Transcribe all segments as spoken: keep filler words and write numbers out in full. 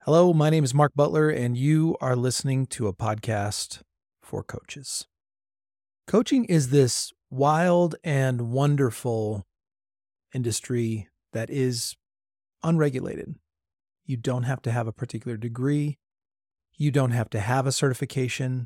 Hello, my name is Mark Butler, and you are listening to a podcast for coaches. Coaching is this wild and wonderful industry that is unregulated. You don't have to have a particular degree. You don't have to have a certification.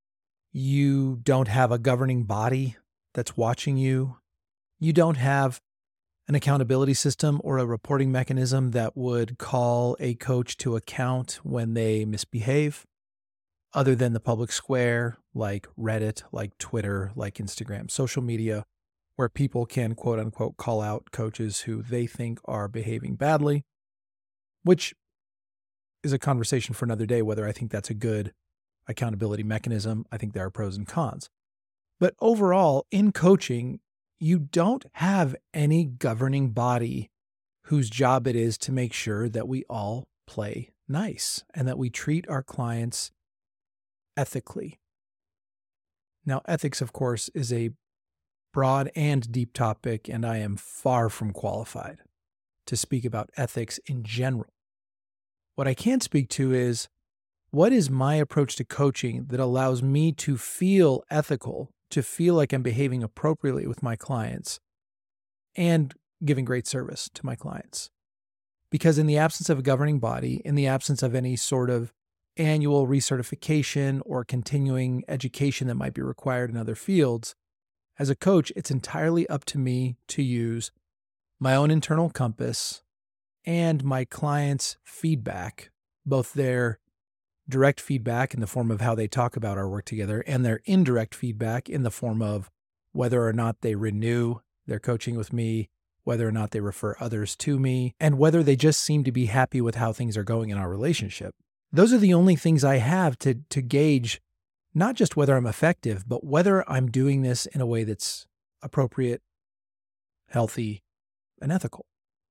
You don't have a governing body that's watching you. You don't have an accountability system or a reporting mechanism that would call a coach to account when they misbehave, other than the public square like Reddit, like Twitter, like Instagram, social media, where people can quote unquote call out coaches who they think are behaving badly, which is a conversation for another day, whether I think that's a good accountability mechanism. I think there are pros and cons. But overall, in coaching, you don't have any governing body whose job it is to make sure that we all play nice and that we treat our clients ethically. Now, ethics, of course, is a broad and deep topic, and I am far from qualified to speak about ethics in general. What I can speak to is, what is my approach to coaching that allows me to feel ethical, to feel like I'm behaving appropriately with my clients and giving great service to my clients? Because in the absence of a governing body, in the absence of any sort of annual recertification or continuing education that might be required in other fields, as a coach, it's entirely up to me to use my own internal compass and my clients' feedback, both their direct feedback in the form of how they talk about our work together and their indirect feedback in the form of whether or not they renew their coaching with me, whether or not they refer others to me, and whether they just seem to be happy with how things are going in our relationship. Those are the only things I have to, to gauge not just whether I'm effective, but whether I'm doing this in a way that's appropriate, healthy, and ethical.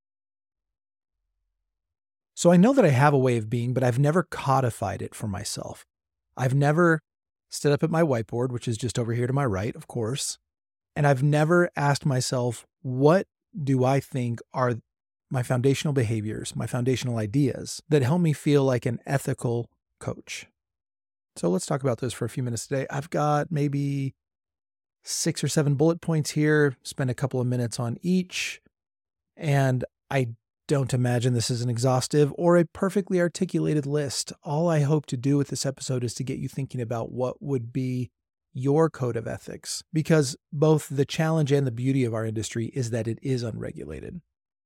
So I know that I have a way of being, but I've never codified it for myself. I've never stood up at my whiteboard, which is just over here to my right, of course, and I've never asked myself, what do I think are my foundational behaviors, my foundational ideas that help me feel like an ethical coach? So let's talk about those for a few minutes today. I've got maybe six or seven bullet points here, spend a couple of minutes on each, and I don't imagine this is an exhaustive or a perfectly articulated list. All I hope to do with this episode is to get you thinking about what would be your code of ethics, because both the challenge and the beauty of our industry is that it is unregulated.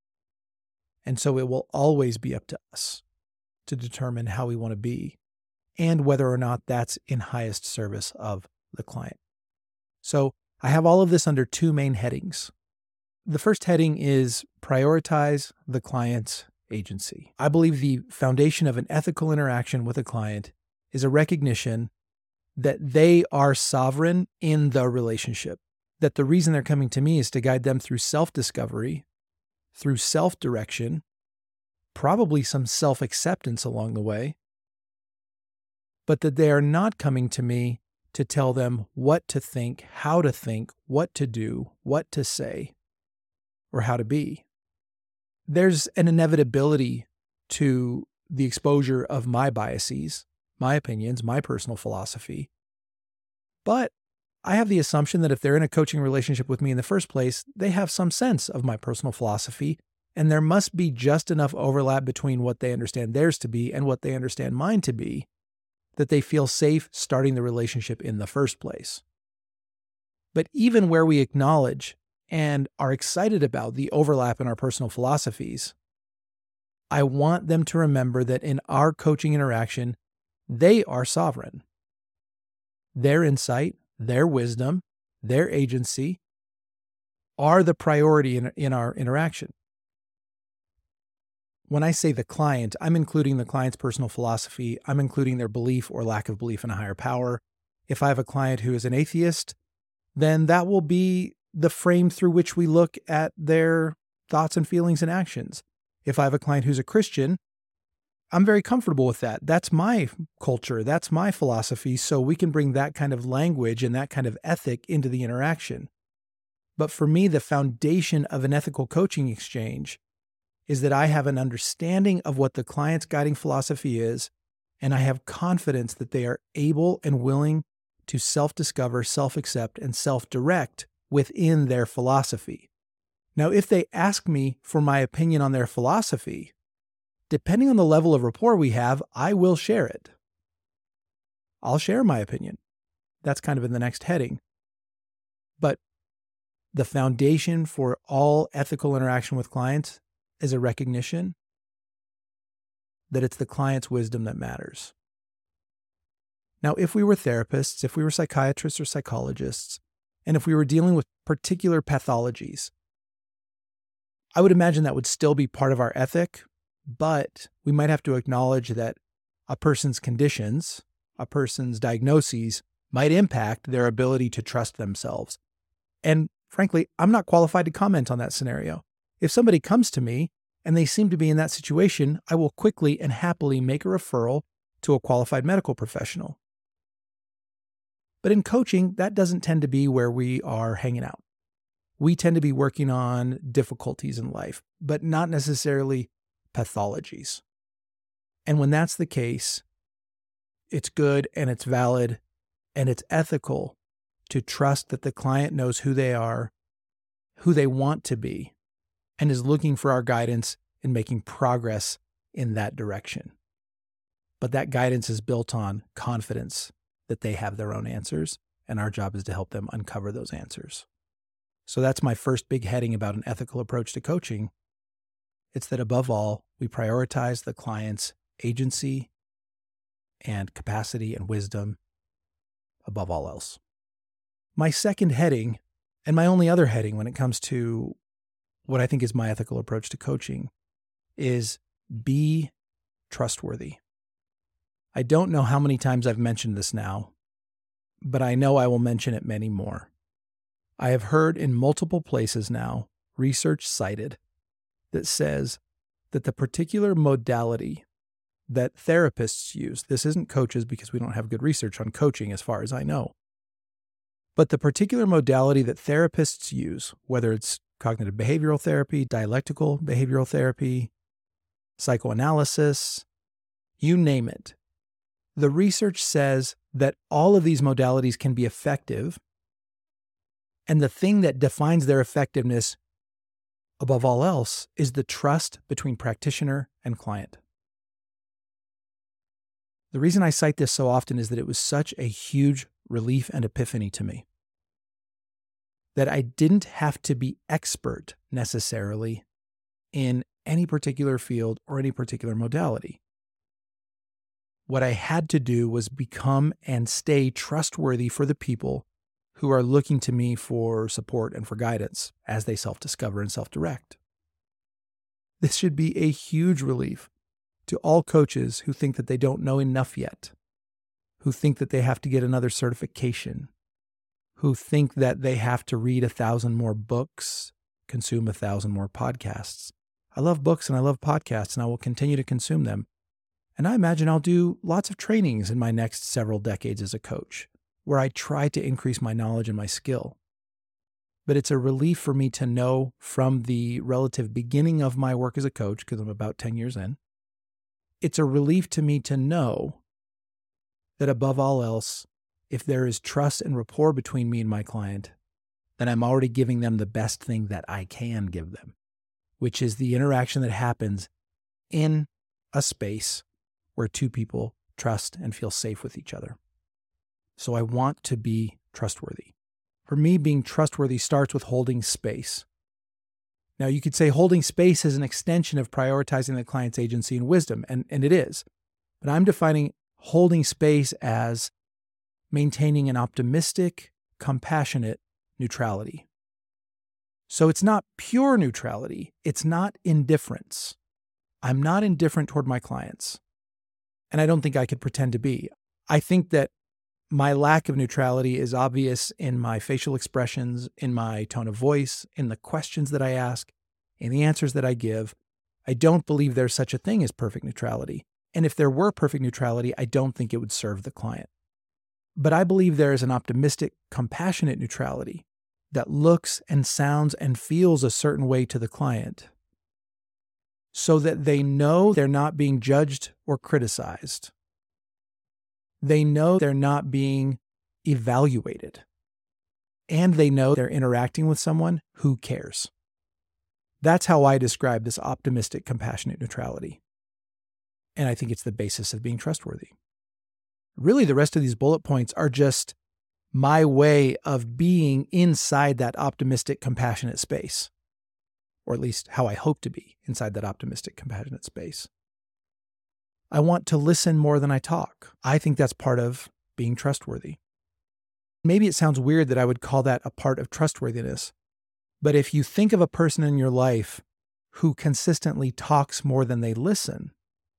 And so it will always be up to us to determine how we want to be and whether or not that's in highest service of the client. So I have all of this under two main headings. The first heading is prioritize the client's agency. I believe the foundation of an ethical interaction with a client is a recognition that they are sovereign in the relationship, that the reason they're coming to me is to guide them through self-discovery, through self-direction, probably some self-acceptance along the way, but that they are not coming to me to tell them what to think, how to think, what to do, what to say, or how to be. There's an inevitability to the exposure of my biases, my opinions, my personal philosophy. But I have the assumption that if they're in a coaching relationship with me in the first place, they have some sense of my personal philosophy, and there must be just enough overlap between what they understand theirs to be and what they understand mine to be, that they feel safe starting the relationship in the first place. But even where we acknowledge and are excited about the overlap in our personal philosophies, I want them to remember that in our coaching interaction, they are sovereign. Their insight, their wisdom, their agency are the priority in, in our interaction. When I say the client, I'm including the client's personal philosophy. I'm including their belief or lack of belief in a higher power. If I have a client who is an atheist, then that will be the frame through which we look at their thoughts and feelings and actions. If I have a client who's a Christian, I'm very comfortable with that. That's my culture. That's my philosophy. So we can bring that kind of language and that kind of ethic into the interaction. But for me, the foundation of an ethical coaching exchange is that I have an understanding of what the client's guiding philosophy is, and I have confidence that they are able and willing to self-discover, self-accept, and self-direct within their philosophy. Now, if they ask me for my opinion on their philosophy, depending on the level of rapport we have, I will share it. I'll share my opinion. That's kind of in the next heading. But the foundation for all ethical interaction with clients is a recognition that it's the client's wisdom that matters. Now, if we were therapists, if we were psychiatrists or psychologists, and if we were dealing with particular pathologies, I would imagine that would still be part of our ethic, but we might have to acknowledge that a person's conditions, a person's diagnoses might impact their ability to trust themselves. And frankly, I'm not qualified to comment on that scenario. If somebody comes to me and they seem to be in that situation, I will quickly and happily make a referral to a qualified medical professional. But in coaching, that doesn't tend to be where we are hanging out. We tend to be working on difficulties in life, but not necessarily pathologies. And when that's the case, it's good and it's valid and it's ethical to trust that the client knows who they are, who they want to be, and is looking for our guidance in making progress in that direction. But that guidance is built on confidence that they have their own answers, and our job is to help them uncover those answers. So that's my first big heading about an ethical approach to coaching. It's that above all, we prioritize the client's agency and capacity and wisdom above all else. My second heading, and my only other heading when it comes to what I think is my ethical approach to coaching, is be trustworthy. I don't know how many times I've mentioned this now, but I know I will mention it many more. I have heard in multiple places now, research cited, that says that the particular modality that therapists use, this isn't coaches because we don't have good research on coaching as far as I know, but the particular modality that therapists use, whether it's cognitive behavioral therapy, dialectical behavioral therapy, psychoanalysis, you name it, the research says that all of these modalities can be effective, and the thing that defines their effectiveness above all else is the trust between practitioner and client. The reason I cite this so often is that it was such a huge relief and epiphany to me that I didn't have to be expert necessarily in any particular field or any particular modality. What I had to do was become and stay trustworthy for the people who are looking to me for support and for guidance as they self-discover and self-direct. This should be a huge relief to all coaches who think that they don't know enough yet, who think that they have to get another certification, who think that they have to read a thousand more books, consume a thousand more podcasts. I love books and I love podcasts, and I will continue to consume them. And I imagine I'll do lots of trainings in my next several decades as a coach, where I try to increase my knowledge and my skill. But it's a relief for me to know from the relative beginning of my work as a coach, because I'm about ten years in, it's a relief to me to know that above all else, if there is trust and rapport between me and my client, then I'm already giving them the best thing that I can give them, which is the interaction that happens in a space where two people trust and feel safe with each other. So I want to be trustworthy. For me, being trustworthy starts with holding space. Now, you could say holding space is an extension of prioritizing the client's agency and wisdom, and, and it is. But I'm defining holding space as maintaining an optimistic, compassionate neutrality. So it's not pure neutrality. It's not indifference. I'm not indifferent toward my clients. And I don't think I could pretend to be. I think that my lack of neutrality is obvious in my facial expressions, in my tone of voice, in the questions that I ask, in the answers that I give. I don't believe there's such a thing as perfect neutrality. And if there were perfect neutrality, I don't think it would serve the client. But I believe there is an optimistic, compassionate neutrality that looks and sounds and feels a certain way to the client. so that they know they're not being judged or criticized. They know they're not being evaluated. And they know they're interacting with someone who cares. That's how I describe this optimistic, compassionate neutrality. And I think it's the basis of being trustworthy. Really, the rest of these bullet points are just my way of being inside that optimistic, compassionate space. Or at least how I hope to be inside that optimistic, compassionate space. I want to listen more than I talk. I think that's part of being trustworthy. Maybe it sounds weird that I would call that a part of trustworthiness, but if you think of a person in your life who consistently talks more than they listen,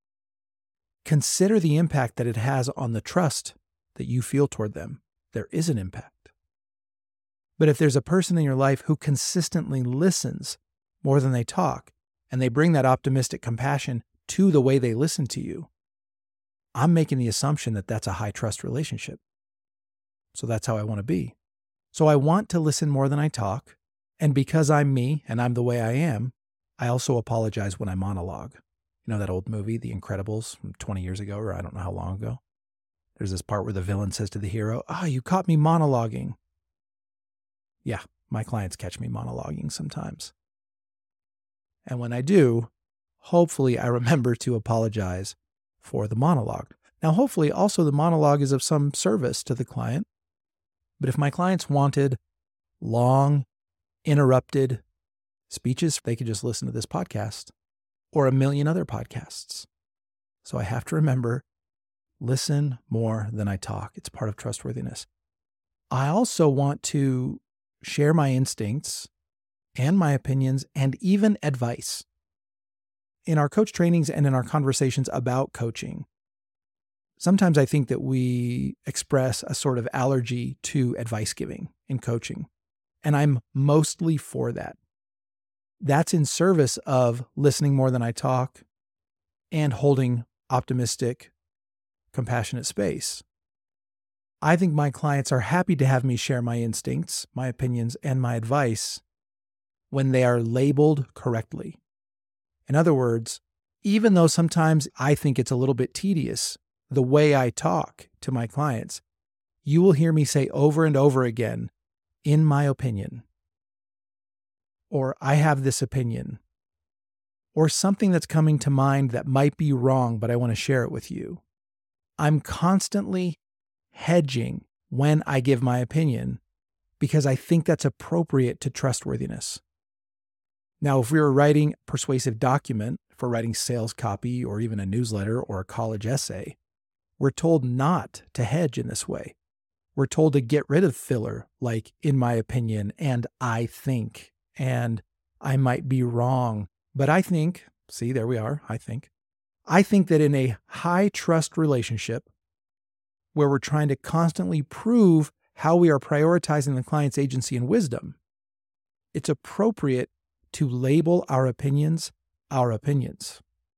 consider the impact that it has on the trust that you feel toward them. There is an impact. But if there's a person in your life who consistently listens more than they talk, and they bring that optimistic compassion to the way they listen to you, I'm making the assumption that that's a high trust relationship. So that's how I want to be. So I want to listen more than I talk. And because I'm me and I'm the way I am, I also apologize when I monologue. You know that old movie, The Incredibles, from twenty years ago, or I don't know how long ago? There's this part where the villain says to the hero, "Ah, oh, you caught me monologuing." Yeah, my clients catch me monologuing sometimes. And when I do, hopefully I remember to apologize for the monologue. Now, hopefully also the monologue is of some service to the client. But if my clients wanted long, interrupted speeches, they could just listen to this podcast or a million other podcasts. So I have to remember, listen more than I talk. It's part of trustworthiness. I also want to share my instincts and my opinions and even advice. In our coach trainings and in our conversations about coaching, sometimes I think that we express a sort of allergy to advice giving in coaching, and I'm mostly for that. That's in service of listening more than I talk and holding optimistic, compassionate space. I think my clients are happy to have me share my instincts, my opinions, and my advice when they are labeled correctly. In other words, even though sometimes I think it's a little bit tedious, the way I talk to my clients, you will hear me say over and over again, "in my opinion," or "I have this opinion," or something that's coming to mind that might be wrong, but I want to share it with you. I'm constantly hedging when I give my opinion because I think that's appropriate to trustworthiness. Now, if we were writing a persuasive document, if we're writing sales copy or even a newsletter or a college essay, we're told not to hedge in this way. We're told to get rid of filler like "in my opinion" and "I think" and "I might be wrong." But I think, see, there we are, I think. I think that in a high trust relationship where we're trying to constantly prove how we are prioritizing the client's agency and wisdom, it's appropriate to label our opinions our opinions.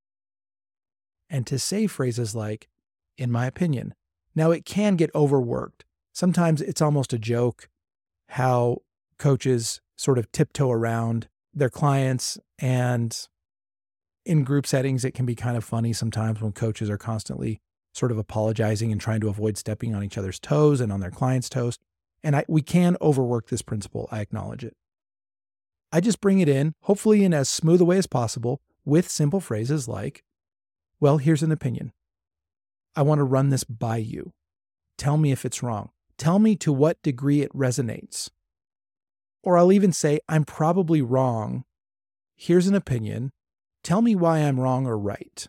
And to say phrases like, "in my opinion." Now, it can get overworked. Sometimes it's almost a joke how coaches sort of tiptoe around their clients, and in group settings, it can be kind of funny sometimes when coaches are constantly sort of apologizing and trying to avoid stepping on each other's toes and on their clients' toes. And I, we can overwork this principle. I acknowledge it. I just bring it in, hopefully in as smooth a way as possible, with simple phrases like, "Well, here's an opinion. I want to run this by you. Tell me if it's wrong. Tell me to what degree it resonates." Or I'll even say, "I'm probably wrong. Here's an opinion. Tell me why I'm wrong or right."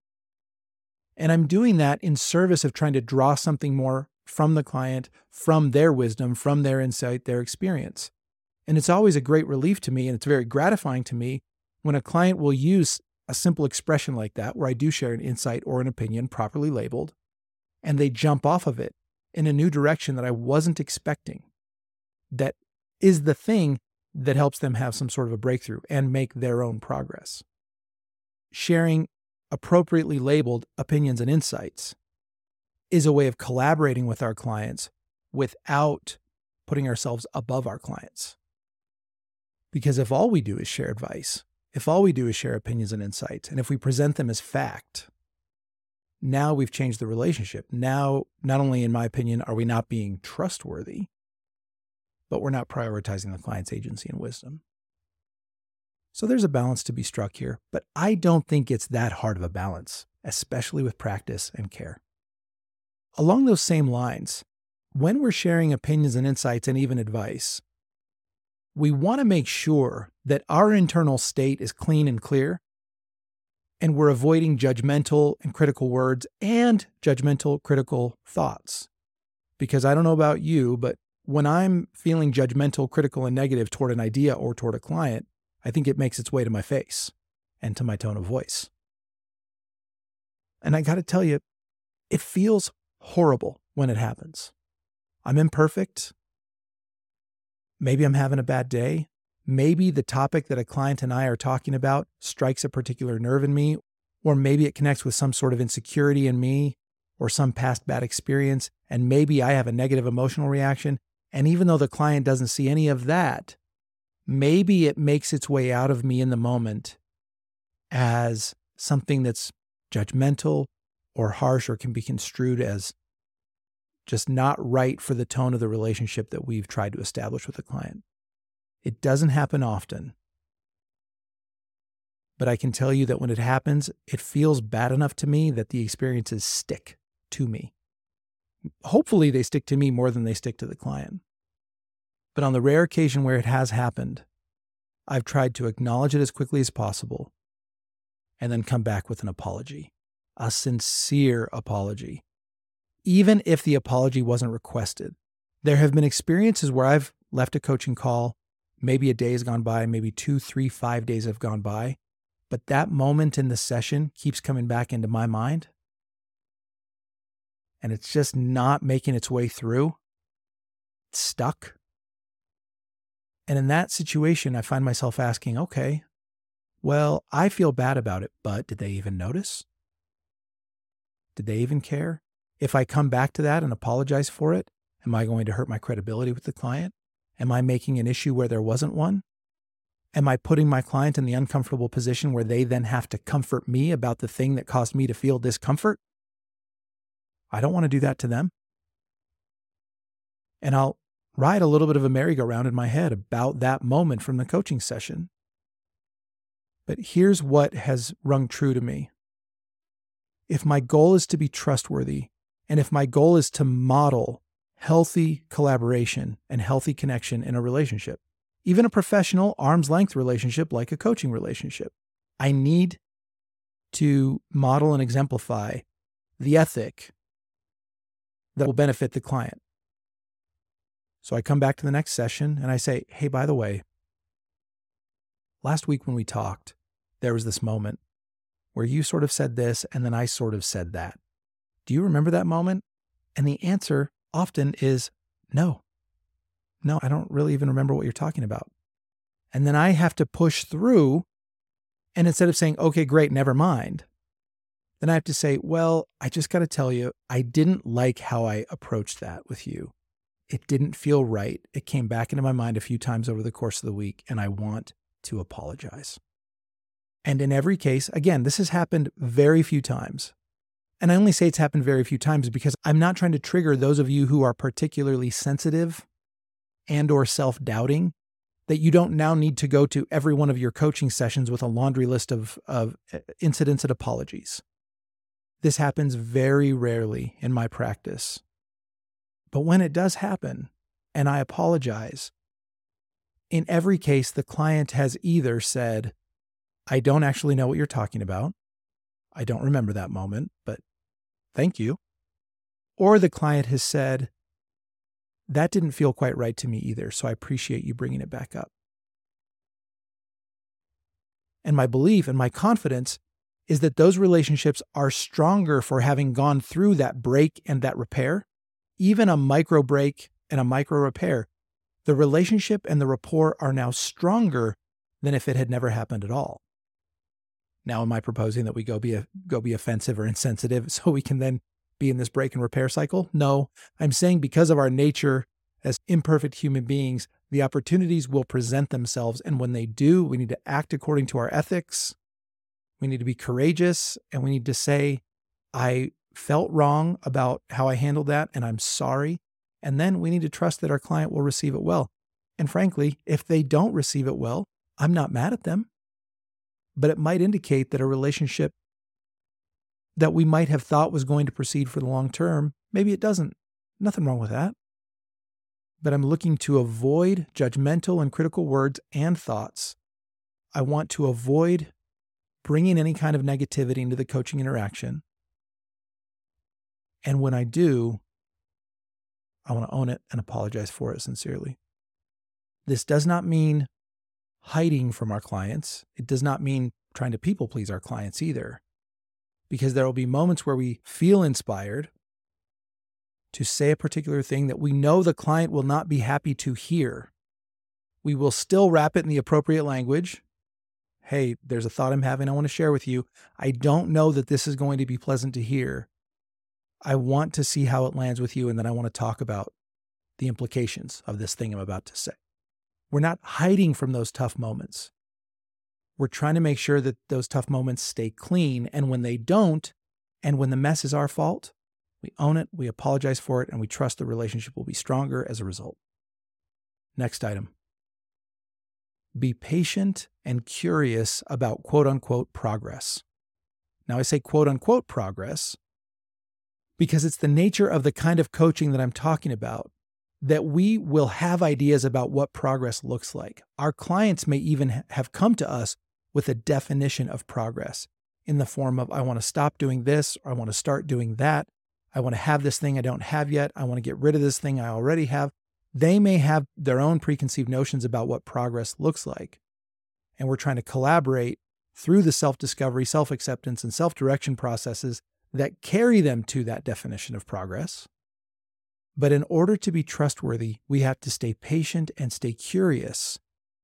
And I'm doing that in service of trying to draw something more from the client, from their wisdom, from their insight, their experience. And it's always a great relief to me, and it's very gratifying to me when a client will use a simple expression like that, where I do share an insight or an opinion properly labeled, and they jump off of it in a new direction that I wasn't expecting. That is the thing that helps them have some sort of a breakthrough and make their own progress. Sharing appropriately labeled opinions and insights is a way of collaborating with our clients without putting ourselves above our clients. Because if all we do is share advice, If all we do is share opinions and insights, and if we present them as fact, now we've changed the relationship. Now, not only in my opinion, are we not being trustworthy, but we're not prioritizing the client's agency and wisdom. So there's a balance to be struck here, but I don't think it's that hard of a balance, especially with practice and care. Along those same lines, when we're sharing opinions and insights and even advice, we want to make sure that our internal state is clean and clear, and we're avoiding judgmental and critical words and judgmental, critical thoughts. Because I don't know about you, but when I'm feeling judgmental, critical, and negative toward an idea or toward a client, I think it makes its way to my face and to my tone of voice. And I got to tell you, it feels horrible when it happens. I'm imperfect. Maybe I'm having a bad day. Maybe the topic that a client and I are talking about strikes a particular nerve in me, or maybe it connects with some sort of insecurity in me or some past bad experience, and maybe I have a negative emotional reaction. And even though the client doesn't see any of that, maybe it makes its way out of me in the moment as something that's judgmental or harsh or can be construed as just not right for the tone of the relationship that we've tried to establish with the client. It doesn't happen often, but I can tell you that when it happens, it feels bad enough to me that the experiences stick to me. Hopefully they stick to me more than they stick to the client. But on the rare occasion where it has happened, I've tried to acknowledge it as quickly as possible and then come back with an apology, a sincere apology. Even if the apology wasn't requested. There have been experiences where I've left a coaching call, maybe a day has gone by, maybe two, three, five days have gone by, but that moment in the session keeps coming back into my mind, and it's just not making its way through. It's stuck. And in that situation, I find myself asking, okay, well, I feel bad about it, but did they even notice? Did they even care? If I come back to that and apologize for it, am I going to hurt my credibility with the client? Am I making an issue where there wasn't one? Am I putting my client in the uncomfortable position where they then have to comfort me about the thing that caused me to feel discomfort? I don't want to do that to them. And I'll ride a little bit of a merry-go-round in my head about that moment from the coaching session. But here's what has rung true to me. If my goal is to be trustworthy, and if my goal is to model healthy collaboration and healthy connection in a relationship, even a professional arm's length relationship like a coaching relationship, I need to model and exemplify the ethic that will benefit the client. So I come back to the next session and I say, hey, by the way, last week when we talked, there was this moment where you sort of said this and then I sort of said that. Do you remember that moment? And the answer often is no. No, I don't really even remember what you're talking about. And then I have to push through, and instead of saying, okay, great, never mind, then I have to say, well, I just got to tell you, I didn't like how I approached that with you. It didn't feel right. It came back into my mind a few times over the course of the week, and I want to apologize. And in every case, again, this has happened very few times. And I only say it's happened very few times because I'm not trying to trigger those of you who are particularly sensitive and or self-doubting, that you don't now need to go to every one of your coaching sessions with a laundry list of, of incidents and apologies. This happens very rarely in my practice. But when it does happen, and I apologize, in every case, the client has either said, I don't actually know what you're talking about. I don't remember that moment, but thank you. Or the client has said, that didn't feel quite right to me either, so I appreciate you bringing it back up. And my belief and my confidence is that those relationships are stronger for having gone through that break and that repair, even a micro break and a micro repair. The relationship and the rapport are now stronger than if it had never happened at all. Now, am I proposing that we go be a, go be offensive or insensitive so we can then be in this break and repair cycle? No, I'm saying because of our nature as imperfect human beings, the opportunities will present themselves. And when they do, we need to act according to our ethics. We need to be courageous, and we need to say, I felt wrong about how I handled that, and I'm sorry. And then we need to trust that our client will receive it well. And frankly, if they don't receive it well, I'm not mad at them. But it might indicate that a relationship that we might have thought was going to proceed for the long term, maybe it doesn't. Nothing wrong with that. But I'm looking to avoid judgmental and critical words and thoughts. I want to avoid bringing any kind of negativity into the coaching interaction. And when I do, I want to own it and apologize for it sincerely. This does not mean hiding from our clients. It does not mean trying to people please our clients either, because there will be moments where we feel inspired to say a particular thing that we know the client will not be happy to hear. We will still wrap it in the appropriate language. Hey, there's a thought I'm having I want to share with you. I don't know that this is going to be pleasant to hear. I want to see how it lands with you, and then I want to talk about the implications of this thing I'm about to say. We're not hiding from those tough moments. We're trying to make sure that those tough moments stay clean, and when they don't, and when the mess is our fault, we own it, we apologize for it, and we trust the relationship will be stronger as a result. Next item. Be patient and curious about quote-unquote progress. Now, I say quote-unquote progress because it's the nature of the kind of coaching that I'm talking about, that we will have ideas about what progress looks like. Our clients may even have come to us with a definition of progress in the form of, I want to stop doing this, or I want to start doing that. I want to have this thing I don't have yet. I want to get rid of this thing I already have. They may have their own preconceived notions about what progress looks like. And we're trying to collaborate through the self-discovery, self-acceptance, and self-direction processes that carry them to that definition of progress. But in order to be trustworthy, we have to stay patient and stay curious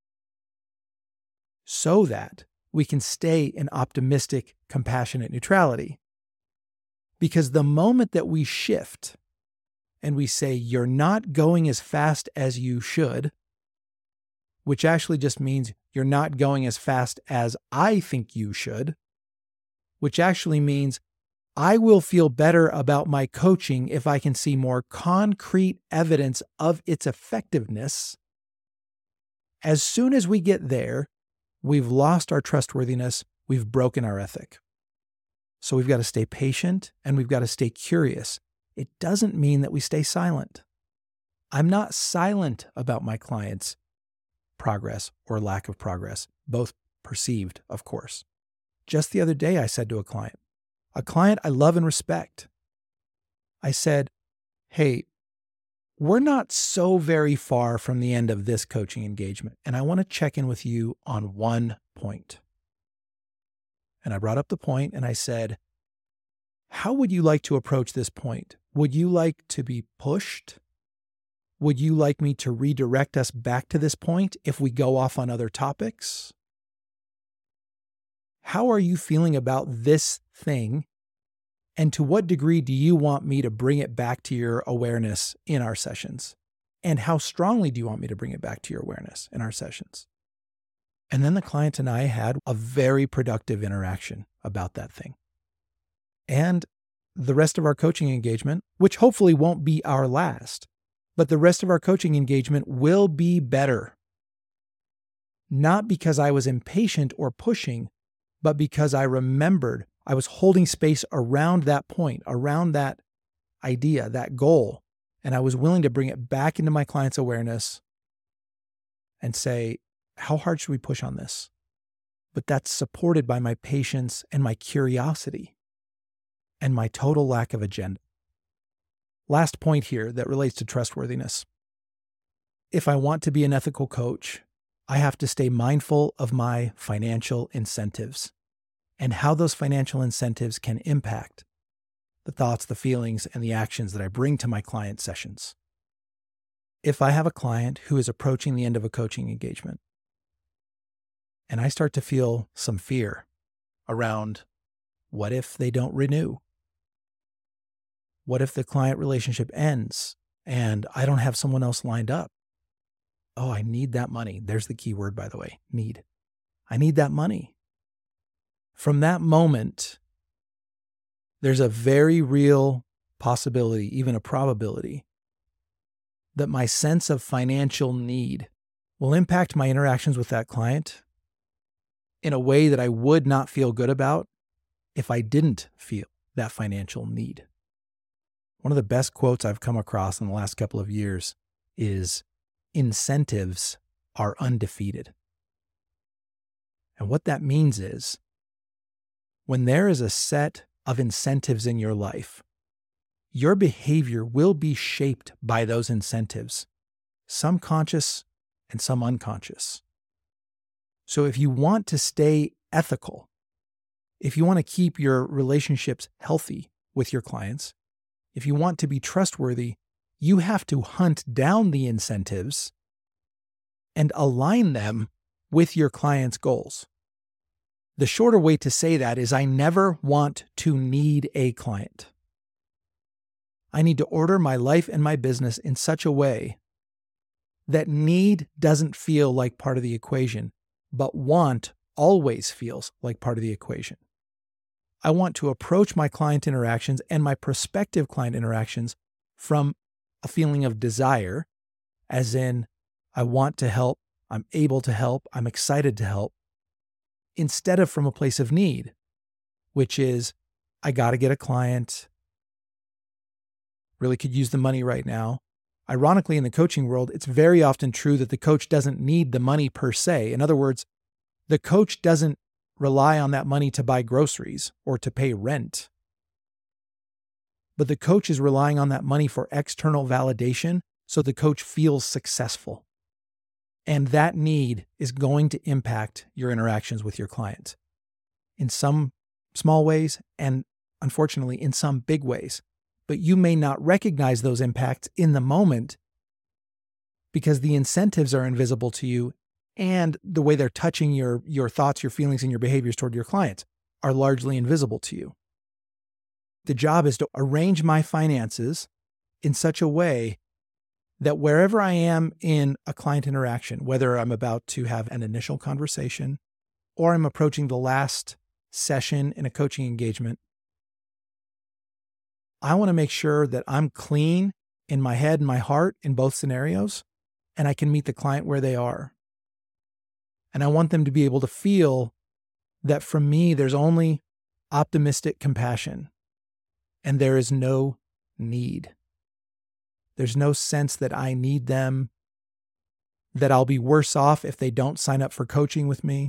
so that we can stay in optimistic, compassionate neutrality. Because the moment that we shift and we say, you're not going as fast as you should, which actually just means you're not going as fast as I think you should, which actually means I will feel better about my coaching if I can see more concrete evidence of its effectiveness. As soon as we get there, we've lost our trustworthiness, we've broken our ethic. So we've got to stay patient and we've got to stay curious. It doesn't mean that we stay silent. I'm not silent about my clients' progress or lack of progress, both perceived, of course. Just the other day, I said to a client, a client I love and respect, I said, hey, we're not so very far from the end of this coaching engagement, and I want to check in with you on one point. And I brought up the point and I said, how would you like to approach this point? Would you like to be pushed? Would you like me to redirect us back to this point if we go off on other topics? How are you feeling about this thing? And to what degree do you want me to bring it back to your awareness in our sessions? And how strongly do you want me to bring it back to your awareness in our sessions? And then the client and I had a very productive interaction about that thing. And the rest of our coaching engagement, which hopefully won't be our last, but the rest of our coaching engagement will be better. Not because I was impatient or pushing, but because I remembered I was holding space around that point, around that idea, that goal, and I was willing to bring it back into my client's awareness and say, how hard should we push on this? But that's supported by my patience and my curiosity and my total lack of agenda. Last point here that relates to trustworthiness. If I want to be an ethical coach, I have to stay mindful of my financial incentives and how those financial incentives can impact the thoughts, the feelings, and the actions that I bring to my client sessions. If I have a client who is approaching the end of a coaching engagement, and I start to feel some fear around what if they don't renew? What if the client relationship ends and I don't have someone else lined up. Oh, I need that money. There's the key word, by the way, need. I need that money. From that moment, there's a very real possibility, even a probability, that my sense of financial need will impact my interactions with that client in a way that I would not feel good about if I didn't feel that financial need. One of the best quotes I've come across in the last couple of years is, incentives are undefeated. And what that means is, when there is a set of incentives in your life, your behavior will be shaped by those incentives, some conscious and some unconscious. So if you want to stay ethical, if you want to keep your relationships healthy with your clients, if you want to be trustworthy, you have to hunt down the incentives and align them with your client's goals. The shorter way to say that is, I never want to need a client. I need to order my life and my business in such a way that need doesn't feel like part of the equation, but want always feels like part of the equation. I want to approach my client interactions and my prospective client interactions from a feeling of desire, as in, I want to help, I'm able to help, I'm excited to help, instead of from a place of need, which is, I got to get a client, really could use the money right now. Ironically, in the coaching world, it's very often true that the coach doesn't need the money per se. In other words, the coach doesn't rely on that money to buy groceries or to pay rent. But the coach is relying on that money for external validation so the coach feels successful. And that need is going to impact your interactions with your client in some small ways and, unfortunately, in some big ways. But you may not recognize those impacts in the moment because the incentives are invisible to you, and the way they're touching your, your thoughts, your feelings, and your behaviors toward your clients are largely invisible to you. The job is to arrange my finances in such a way that wherever I am in a client interaction, whether I'm about to have an initial conversation or I'm approaching the last session in a coaching engagement, I want to make sure that I'm clean in my head and my heart in both scenarios, and I can meet the client where they are. And I want them to be able to feel that from me, there's only optimistic compassion and there is no need. There's no sense that I need them, that I'll be worse off if they don't sign up for coaching with me.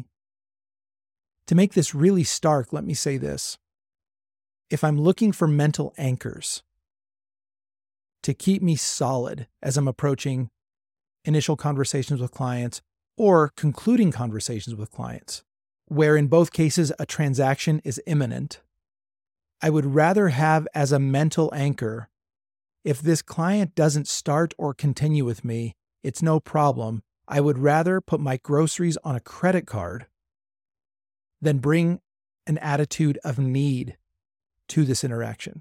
To make this really stark, let me say this. If I'm looking for mental anchors to keep me solid as I'm approaching initial conversations with clients or concluding conversations with clients, where in both cases a transaction is imminent, I would rather have as a mental anchor, if this client doesn't start or continue with me, it's no problem. I would rather put my groceries on a credit card than bring an attitude of need to this interaction.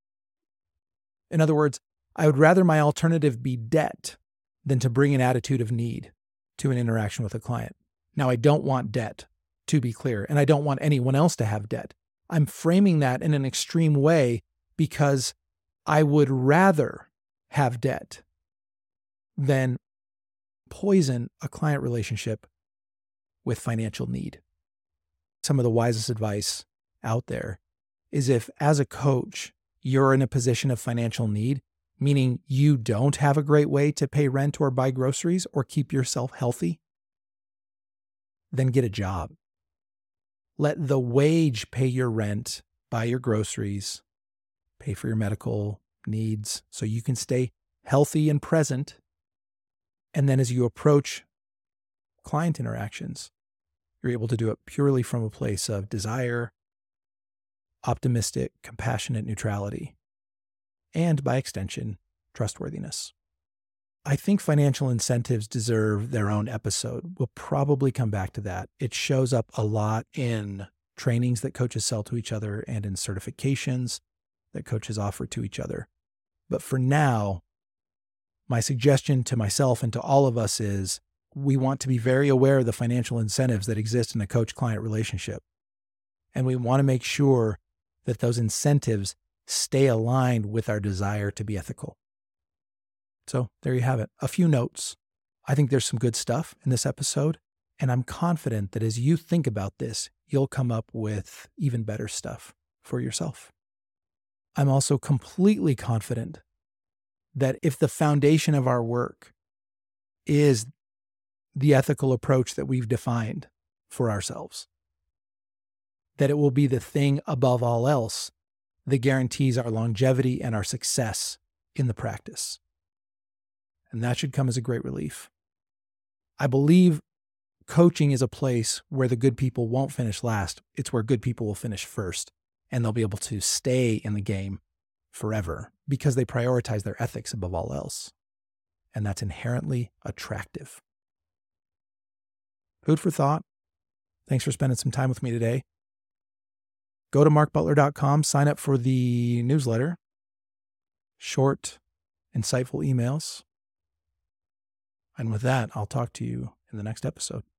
In other words, I would rather my alternative be debt than to bring an attitude of need to an interaction with a client. Now, I don't want debt, to be clear, and I don't want anyone else to have debt. I'm framing that in an extreme way because I would rather have debt than poison a client relationship with financial need. Some of the wisest advice out there is, if as a coach, you're in a position of financial need, meaning you don't have a great way to pay rent or buy groceries or keep yourself healthy, then get a job. Let the wage pay your rent, buy your groceries, pay for your medical needs so you can stay healthy and present. And then as you approach client interactions, you're able to do it purely from a place of desire, optimistic, compassionate neutrality, and by extension, trustworthiness. I think financial incentives deserve their own episode. We'll probably come back to that. It shows up a lot in trainings that coaches sell to each other and in certifications that coaches offer to each other. But for now, my suggestion to myself and to all of us is we want to be very aware of the financial incentives that exist in a coach-client relationship. And we want to make sure that those incentives stay aligned with our desire to be ethical. So there you have it. A few notes. I think there's some good stuff in this episode, and I'm confident that as you think about this, you'll come up with even better stuff for yourself. I'm also completely confident that if the foundation of our work is the ethical approach that we've defined for ourselves, that it will be the thing above all else that guarantees our longevity and our success in the practice. And that should come as a great relief. I believe coaching is a place where the good people won't finish last. It's where good people will finish first, and they'll be able to stay in the game forever because they prioritize their ethics above all else. And that's inherently attractive. Food for thought. Thanks for spending some time with me today. Go to mark butler dot com, sign up for the newsletter. Short, insightful emails. And with that, I'll talk to you in the next episode.